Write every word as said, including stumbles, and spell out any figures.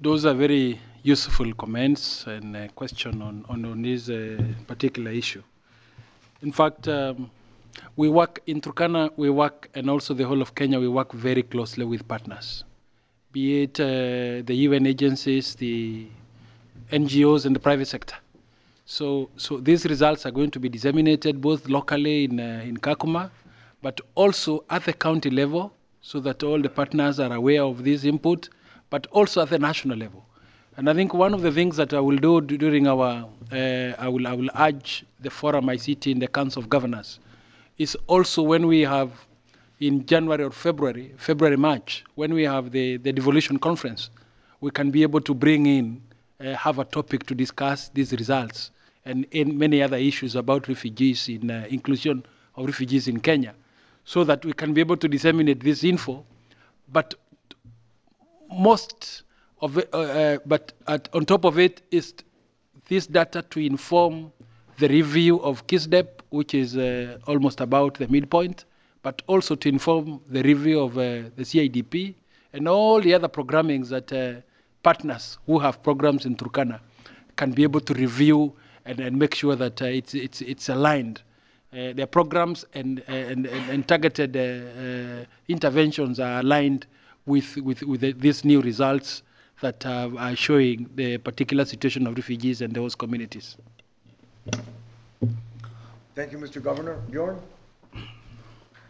Those are very useful comments and uh, question on, on, on this uh, particular issue. In fact, um, we work in Turkana, we work, and also the whole of Kenya, we work very closely with partners, be it uh, the U N agencies, the N G Os, and the private sector. So, so these results are going to be disseminated both locally in, uh, in Kakuma, but also at the county level, so that all the partners are aware of this input, but also at the national level. And I think one of the things that I will do during our, uh, I, will, I will urge the forum I sit in, the Council of Governors, is also when we have in January or February, February, March, when we have the, the devolution conference, we can be able to bring in, uh, have a topic to discuss these results and in many other issues about refugees, in uh, inclusion of refugees in Kenya, so that we can be able to disseminate this info. But most of it, uh, uh, but at, on top of it is this data to inform the review of KISDEP, which is uh, almost about the midpoint, but also to inform the review of uh, the C I D P and all the other programmings that uh, partners who have programs in Turkana can be able to review and, and make sure that uh, it's, it's, it's aligned. Uh, their programs and, and, and, and targeted uh, uh, interventions are aligned with, with, with the, these new results that uh, are showing the particular situation of refugees and those communities. Thank you, Mister Governor. Bjorn?